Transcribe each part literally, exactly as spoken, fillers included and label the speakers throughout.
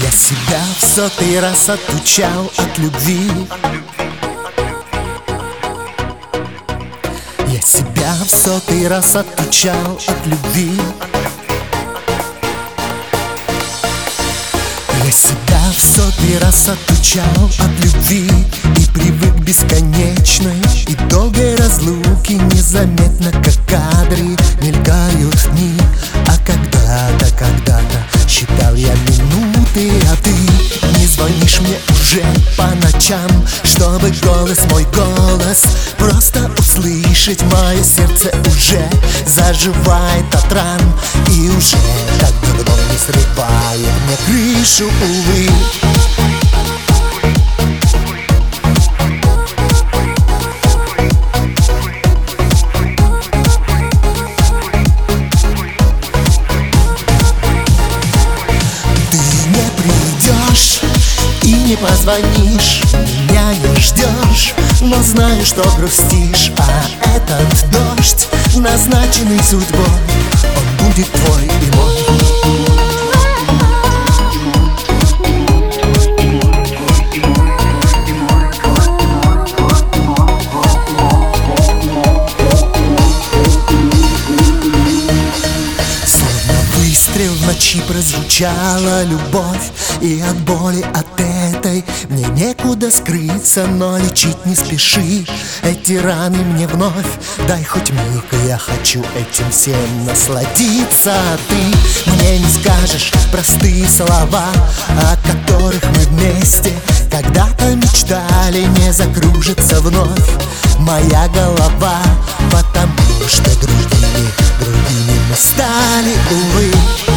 Speaker 1: Я себя в сотый раз отучал от любви. Я себя в сотый раз отучал от любви. Я себя в сотый раз отучал от любви. И привык к бесконечной и долгой разлуке. Незаметно, как кадры, мелькают дни. А когда-то, когда-то считал я минуты, а ты не звонишь мне уже по ночам, чтобы голос, мой голос, просто услышать. Мое сердце уже заживает от ран и уже так давно не срывает мне крышу, увы. И не позвонишь, меня не ждешь, но знаю, что грустишь. А этот дождь, назначенный судьбой, он будет твой и мой. В ночи прозвучала любовь, и от боли от этой мне некуда скрыться. Но лечить не спеши эти раны мне вновь. Дай хоть миг, я хочу этим всем насладиться. А ты мне не скажешь простые слова, о которых мы вместе когда-то мечтали. Не закружится вновь моя голова, потому что другими, другими мы стали, увы.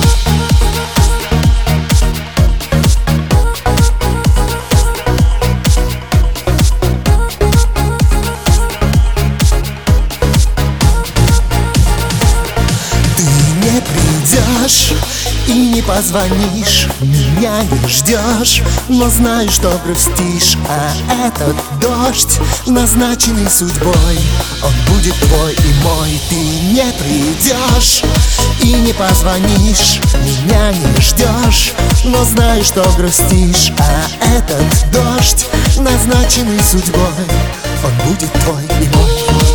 Speaker 1: Придешь и не позвонишь, меня не ждешь, но знаю, что грустишь. А этот дождь, назначенный судьбой, он будет твой и мой. Ты не придешь и не позвонишь, меня не ждешь, но знаю, что грустишь. А этот дождь, назначенный судьбой, он будет твой и мой.